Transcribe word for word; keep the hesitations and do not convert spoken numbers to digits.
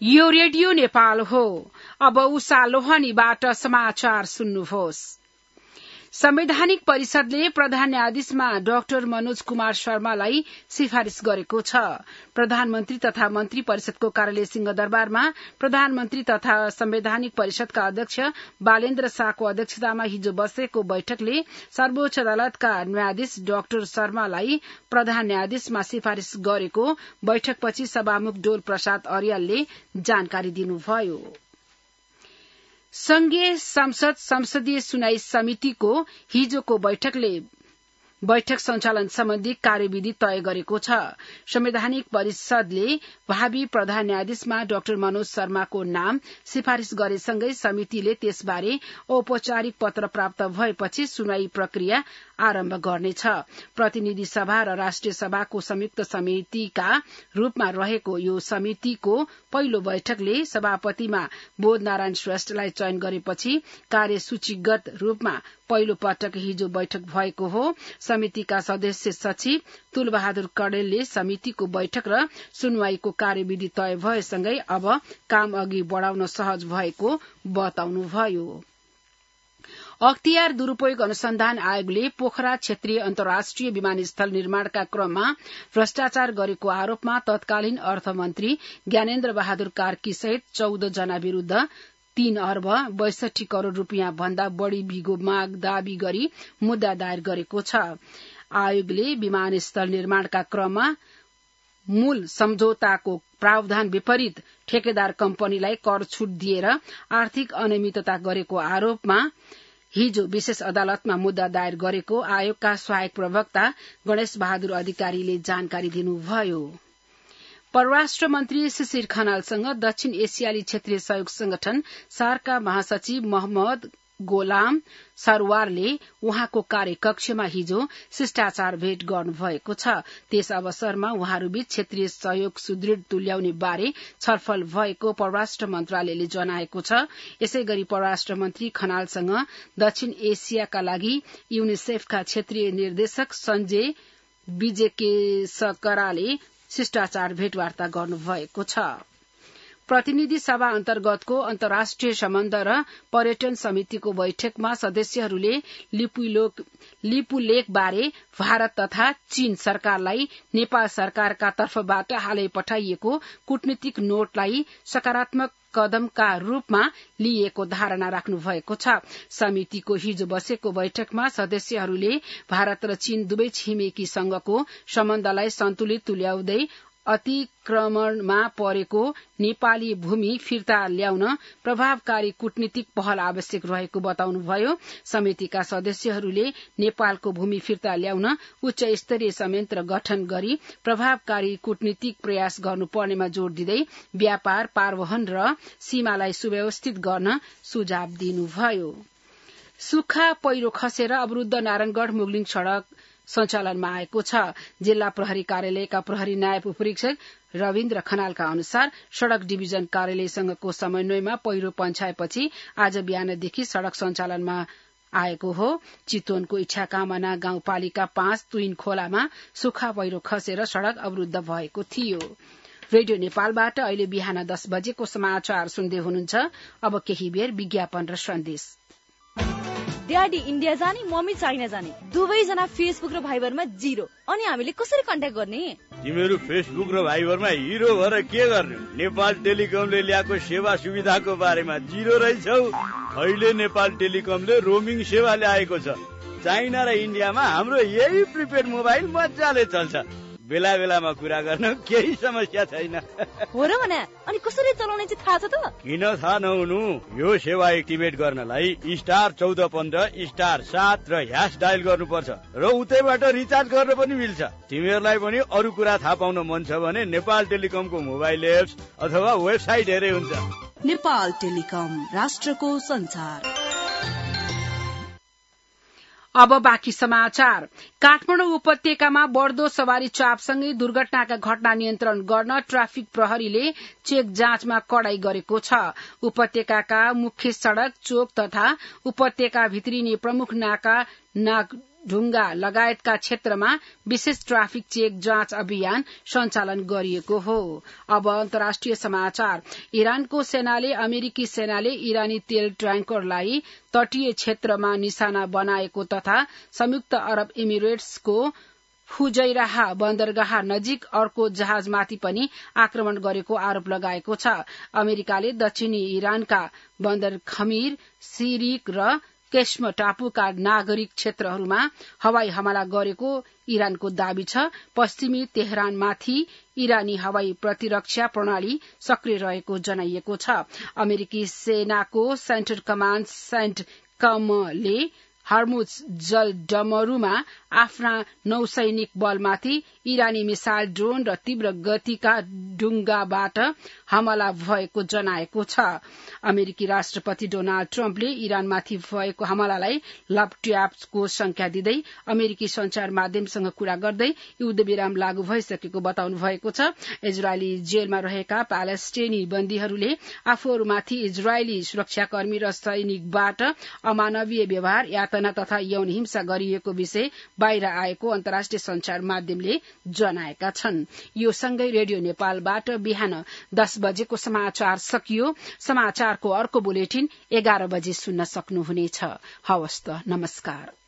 यो रेडियो नेपाल हो। अब उषा लोहनीबाट समाचार सुन्नुहोस्। संवैधानिक परिषदले प्रधान न्यायाधीशमा डाक्टर मनोज कुमार शर्मालाई सिफारिश गरेको छ। प्रधानमन्त्री तथा मन्त्री परिषदको कार्यालय सिंहदरबारमा प्रधानमन्त्री तथा संवैधानिक परिषदका अध्यक्ष बालेन्द्र शाहको अध्यक्षतामा हिजो बसेको बैठकले सर्वोच्च अदालतका न्यायाधीश डाक्टर शर्मालाई प्रधान न्यायाधीशमा सिफारिश गरेको बैठकपछि सभामुख डोल प्रसाद अर्यालले जानकारी दिनुभयो। संघीय संसद संसदीय सुनाई समितिको हिजोको बैठकले बैठक सञ्चालन सम्बन्धी कार्यविधि तय गरेको छ। संवैधानिक परिषदले भावी प्रधान न्यायाधीशमा डाक्टर मनोज शर्माको नाम सिफारिश गरेसँगै समितिले त्यसबारे औपचारिक पत्र प्राप्त भएपछि सुनाई प्रक्रिया आरम्भ गर्नेछ। प्रतिनिधि सभा र राष्ट्रिय सभाको संयुक्त समितिका रूपमा रहेको यो समितिको पहिलो बैठकले सभापतिमा बोधनारायण श्रेष्ठलाई चयन गरेपछि कार्यसूचीगत रूपमा पहिलो पटक हिजो बैठक भएको हो। समितिका सदस्य सचिव तुलबहादुर कडेलले समितिको बैठक र सुनवाईको कार्यविधि तय भएसँगै अब काम अघि बढ़ाउन सहज भएको बताउनुभयो। अख्तियार दुरूपयोग अनुसन्धान आयोगले पोखरा क्षेत्रीय अन्तर्राष्ट्रिय विमानस्थल निर्माणका क्रममा भ्रष्टाचार गरेको आरोपमा तत्कालीन अर्थमन्त्री ज्ञानेन्द्र बहादुर कार्की सहित चौध जना विरूद्ध तीन अर्ब बैसठी करोड़ रूपियाँ भन्दा बढ़ी बिगो माग दावी गरी मुद्दा दायर गरेको छ। आयोगले विमानस्थल निर्माणका क्रममा मूल सम्झौताको प्रावधान विपरीत ठेकेदार कम्पनीलाई कर छूट दिएर आर्थिक अनियमितता गरेको आरोपमा हिजो विशेष अदालतमा मुद्दा दायर गरेको आयोगका सहायक प्रवक्ता गणेश बहादुर अधिकारीले जानकारी दिनुभयो। परराष्ट्र मन्त्री शिशिर खनालसँग दक्षिण एसियाली क्षेत्रीय सहयोग संगठन सार्कका महासचिव मोहम्मद गोलाम सरवारले उहाँको कार्यकक्षमा हिजो शिष्टाचार भेट गर्नुभएको छ। त्यस अवसरमा उहाँहरूबीच क्षेत्रीय सहयोग सुदृढ़ तुल्याउने बारे छलफल भएको परराष्ट्र मन्त्रालयले जनाएको छ। यसै गरी परराष्ट्र मन्त्री खनालसँग दक्षिण एसियाका लागि युनिसेफका क्षेत्रीय निर्देशक संजय विजेकेसकराले शिष्टाचार भेटवार्ता गर्नुभएको छ। प्रतिनिधि सभा अन्तर्गतको अन्तर्राष्ट्रिय सम्बन्ध र पर्यटन समितिको बैठकमा सदस्यहरूले लिपुलेक बारे भारत तथा चीन सरकारलाई नेपाल सरकारका तर्फबाट हालै पठाइएको कूटनीतिक नोटलाई सकारात्मक कदमका रूपमा लिएको धारणा राख्नु भएको छ। समितिको हिजो बसेको बैठकमा सदस्यहरूले भारत र चीन दुवै छिमेकी संघको सम्बन्धलाई सन्तुलित तुल्याउँदै अतिक्रमणमा परेको नेपाली भूमि फिर्ता ल्याउन प्रभावकारी कूटनीतिक पहल आवश्यक रहेको बताउनुभयो। समितिका सदस्यहरूले नेपालको भूमि फिर्ता ल्याउन उच्च स्तरीय संयन्त्र गठन गरी प्रभावकारी कूटनीतिक प्रयास गर्नुपर्नेमा जोड़ दिँदै व्यापार पारवहन र सीमालाई सुव्यवस्थित गर्न सुझाव दिनुभयो। सुक्खा पहिरो खसेर अवरूद्ध नारायणगढ़ मुगलिङ सड़क सञ्चालनमा आएको छ। जिल्ला प्रहरी कार्यालयका प्रहरी नायब उपरीक्षक रविन्द्र खनालका अनुसार सड़क डिभिजन कार्यालयसँगको समन्वयमा पहिरो पन्छाएपछि आज बिहानदेखि सड़क सञ्चालनमा आएको हो। चितवनको इच्छाकामना गाउँपालिका पाँच तुइन खोलामा सुक्खा पहिरो खसेर सड़क अवरूद्ध भएको थियो। रेडियो नेपालबाट अहिले बिहान दस बजेको समाचार सुन्दै हुनुहुन्छ। अब केही बेर विज्ञापन र सन्देश। ड्याडी इन्डिया जाने मम्मी चाइना जाने दुवैजना फेसबुक र भाइबरमा जिरो, अनि हामीले कसरी कन्ट्याक्ट गर्ने? तिमीहरू फेसबुक र भाइबरमा हिरो भएर के गर्ने? नेपाल टेलिकमले ल्याएको सेवा सुविधाको बारेमा जिरो रहेछौ। अहिले नेपाल टेलिकमले रोमिङ सेवा ल्याएको छ। चाइना र इन्डियामा हाम्रो यही प्रिपेड मोबाइल मजाले चल्छ। बेला बेलामा कुरा गर्न केही समस्या छैन। हो र भने अनि कसरी चलाउने चाहिँ थाहा छ त? किन थाहा नहुनु? यो सेवा एक्टिभेट गर्नलाई स्टार चौध पन्ध्र स्टार सात र ह्यास डायल गर्नुपर्छ र उतैबाट रिचार्ज गर्न पनि मिल्छ। तिमीहरूलाई पनि अरू कुरा थाहा पाउन मन छ भने नेपाल टेलिकमको मोबाइल एप्स अथवा वेबसाइट हेरे हुन्छ। नेपाल टेलिकम, राष्ट्रको संचार। अब बाँकी समाचार। काठमाडौँ उपत्यकामा बढ़दो सवारी चापसँगै दुर्घटनाका घटना नियन्त्रण गर्न ट्राफिक प्रहरीले चेक जाँचमा कडाई गरेको छ। उपत्यकाका मुख्य सड़क चोक तथा उपत्यका भित्रिने प्रमुख नाका ढुङ्गा लगायतका क्षेत्रमा विशेष ट्राफिक चेक जाँच अभियान सञ्चालन गरिएको हो। अब अन्तर्राष्ट्रिय समाचार। इरानको सेनाले अमेरिकी सेनाले इरानी तेल ट्याङ्करलाई तटीय क्षेत्रमा निशाना बनाएको तथा संयुक्त अरब इमिरेट्सको फुजैराहा बन्दरगाह नजिक अर्को जहाजमाथि पनि आक्रमण गरेको आरोप लगाएको छ। अमेरिकाले दक्षिणी इरानका बन्दर खमीर, सिरिक र केस्म टापुका नागरिक क्षेत्रहरूमा हवाई हमला गरेको इरानको दावी छ। पश्चिमी तेहरानमाथि इरानी हवाई प्रतिरक्षा प्रणाली सक्रिय रहेको जनाइएको छ। अमेरिकी सेनाको सेन्ट्रल कमाण्ड सेन्ट कमले हर्मुज जल डमरूमा आफ्ना नौसैनिक बलमाथि इरानी मिसाइल ड्रोन र तीव्र गतिका डुङ्गाबाट हमला भएको जनाएको छ। अमेरिकी राष्ट्रपति डोनाल्ड ट्रम्पले इरानमाथि भएको हमलालाई लपट्यापको संख्या दिँदै अमेरिकी संचार माध्यमसँग कुरा गर्दै युद्ध विराम लागू भइसकेको बताउनु भएको छ। इजरायली जेलमा रहेका प्यालेस्टाइनी बन्दीहरूले आफूहरूमाथि इजरायली सुरक्षाकर्मी र सैनिकबाट अमानवीय व्यवहार, यातना तथा यौन हिंसा गरिएको विषय बाहिर आएको अन्तर्राष्ट्रिय संचार माध्यमले जनाएका छन्। यो सँगै रेडियो नेपालबाट बिहान दस बजेको समाचार सकियो। समाचारको अर्को बुलेटिन एघार बजे सुन्न सक्नुहुनेछ। हवस् त, नमस्कार।